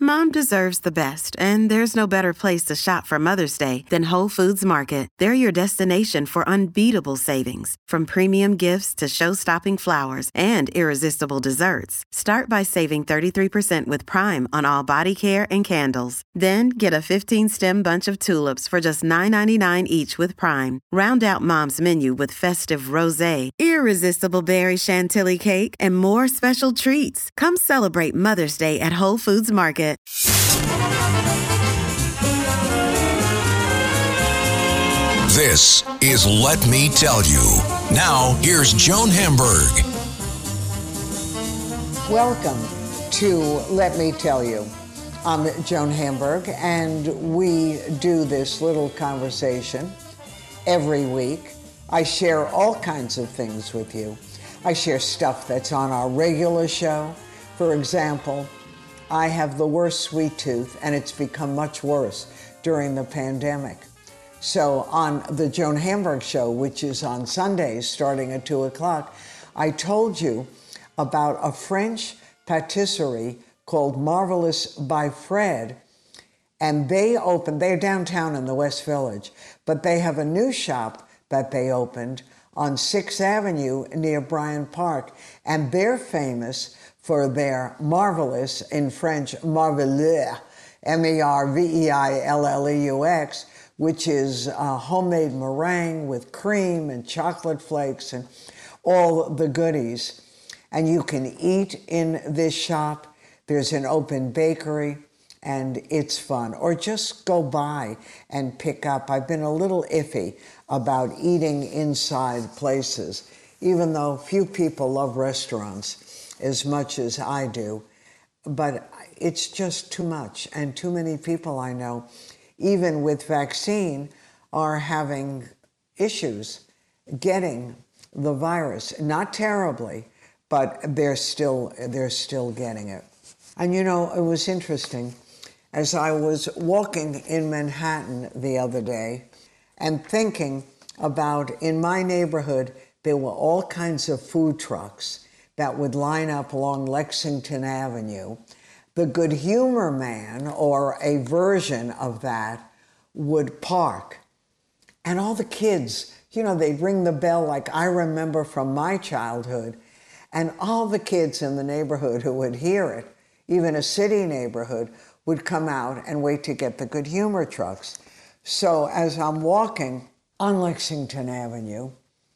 Mom deserves the best, and there's no better place to shop for Mother's Day than Whole Foods Market. They're your destination for unbeatable savings, from premium gifts to show-stopping flowers and irresistible desserts. Start by saving 33% with Prime on all body care and candles. Then get a 15-stem bunch of tulips for just $9.99 each with Prime. Round out Mom's menu with festive rosé, irresistible berry chantilly cake, and more special treats. Come celebrate Mother's Day at Whole Foods Market. This is Let Me Tell You. Now, here's Joan Hamburg. Welcome to Let Me Tell You. I'm Joan Hamburg, and we do this little conversation every week. I share all kinds of things with you. I share stuff that's on our regular show. For example, I have the worst sweet tooth, and it's become much worse during the pandemic. So on the Joan Hamburg Show, which is on Sundays starting at 2 o'clock, I told you about a French patisserie called Marvelous by Fred. And they're downtown in the West Village, but they have a new shop that they opened on 6th Avenue near Bryant Park. And they're famous for their marvelous, in French, marveleux, M-E-R-V-E-I-L-L-E-U-X, which is homemade meringue with cream and chocolate flakes and all the goodies. And you can eat in this shop. There's an open bakery, and it's fun. Or just go by and pick up. I've been a little iffy about eating inside places, even though few people love restaurants as much as I do. But it's just too much. And too many people I know, even with vaccine, are having issues getting the virus. Not terribly, but they're still getting it. And you know, it was interesting. As I was walking in Manhattan the other day and thinking about, in my neighborhood, there were all kinds of food trucks that would line up along Lexington Avenue. The Good Humor Man, or a version of that, would park. And all the kids, you know, they'd ring the bell like I remember from my childhood. And all the kids in the neighborhood who would hear it, even a city neighborhood, would come out and wait to get the Good Humor trucks. So as I'm walking on Lexington Avenue,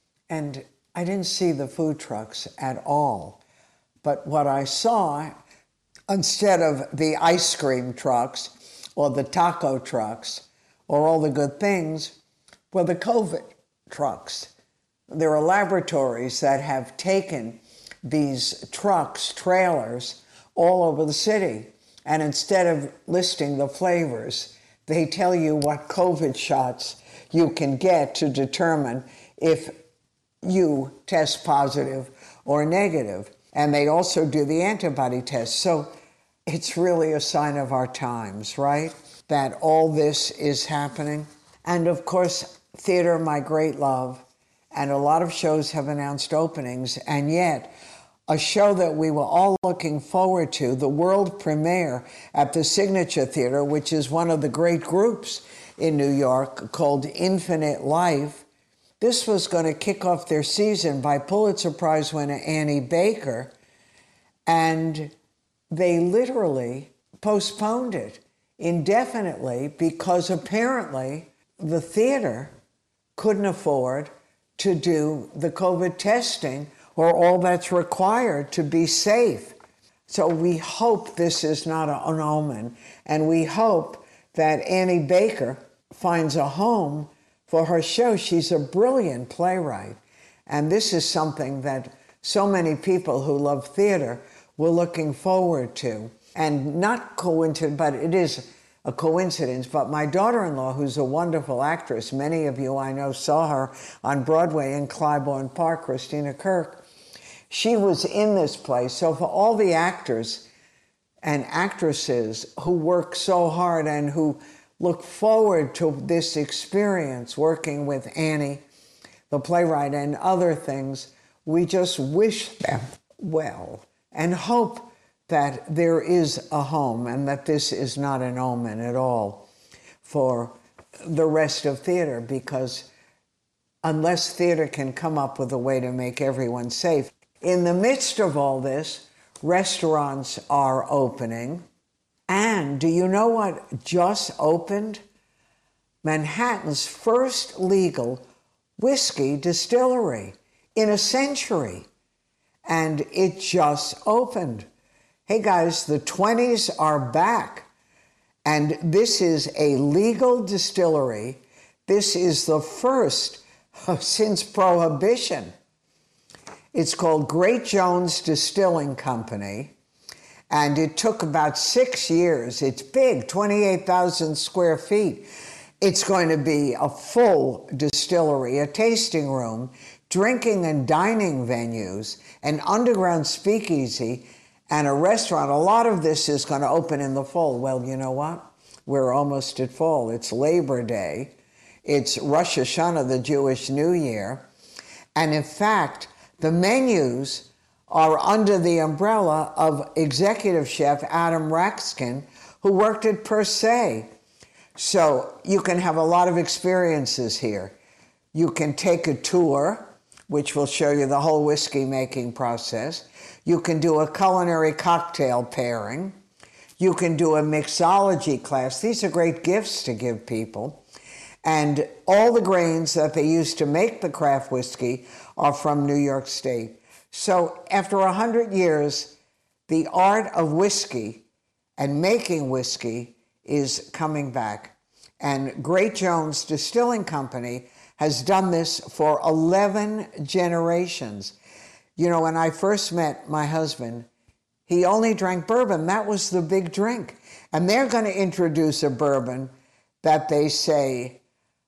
and I didn't see the food trucks at all, but what I saw, instead of the ice cream trucks or the taco trucks or all the good things, were the COVID trucks. There are laboratories that have taken these trucks, trailers, all over the city. And instead of listing the flavors, they tell you what COVID shots you can get to determine if you test positive or negative. And they also do the antibody test. So it's really a sign of our times, right? That all this is happening. And of course, theater, my great love, and a lot of shows have announced openings, and yet a show that we were all looking forward to, the world premiere at the Signature Theater, which is one of the great groups in New York, called Infinite Life. This was going to kick off their season by Pulitzer Prize winner Annie Baker, and they literally postponed it indefinitely because apparently the theater couldn't afford to do the COVID testing or all that's required to be safe. So we hope this is not an omen, and we hope that Annie Baker finds a home for her show. She's a brilliant playwright, and this is something that so many people who love theater were looking forward to. And not coincident, but it is a coincidence, but my daughter-in-law, who's a wonderful actress, many of you I know saw her on Broadway in Clybourne Park, Christina Kirk, she was in this play. So for all the actors and actresses who work so hard and who look forward to this experience working with Annie, the playwright, and other things, we just wish them well and hope that there is a home and that this is not an omen at all for the rest of theater, because unless theater can come up with a way to make everyone safe, in the midst of all this, restaurants are opening. And do you know what just opened? Manhattan's first legal whiskey distillery in a century. And it just opened. Hey guys, the 20s are back. And this is a legal distillery. This is the first since Prohibition. It's called Great Jones Distilling Company. And it took about 6 years. It's big, 28,000 square feet. It's going to be a full distillery, a tasting room, drinking and dining venues, an underground speakeasy, and a restaurant. A lot of this is going to open in the fall. Well, you know what? We're almost at fall. It's Labor Day. It's Rosh Hashanah, the Jewish New Year. And in fact, the menus are under the umbrella of executive chef Adam Rakskin, who worked at Per Se. So you can have a lot of experiences here. You can take a tour, which will show you the whole whiskey making process. You can do a culinary cocktail pairing. You can do a mixology class. These are great gifts to give people. And all the grains that they use to make the craft whiskey are from New York State. So after 100 years, the art of whiskey and making whiskey is coming back. And Great Jones Distilling Company has done this for 11 generations. You know, when I first met my husband, he only drank bourbon. That was the big drink. And they're going to introduce a bourbon that they say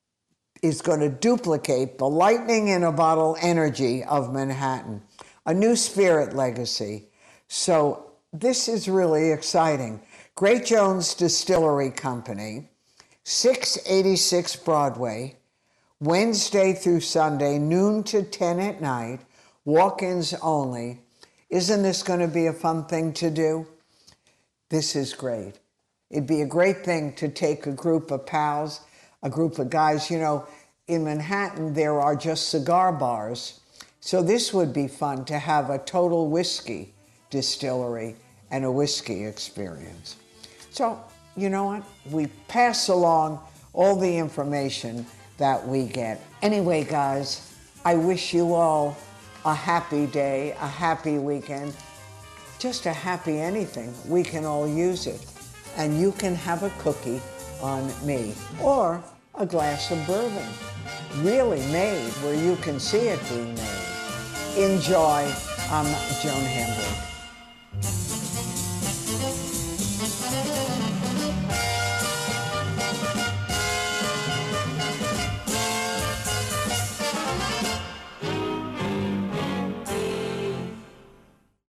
is going to duplicate the lightning in a bottle energy of Manhattan, a new spirit legacy. So this is really exciting. Great Jones Distillery Company, 686 Broadway, Wednesday through Sunday, noon to 10 at night, walk-ins only. Isn't this going to be a fun thing to do? This is great. It'd be a great thing to take a group of pals, a group of guys. You know, in Manhattan, there are just cigar bars. So this would be fun to have a total whiskey distillery and a whiskey experience. So, you know what? We pass along all the information that we get. Anyway, guys, I wish you all a happy day, a happy weekend, just a happy anything. We can all use it. And you can have a cookie on me, or a glass of bourbon, really made where you can see it being made. Enjoy. I'm Joan Hamburg.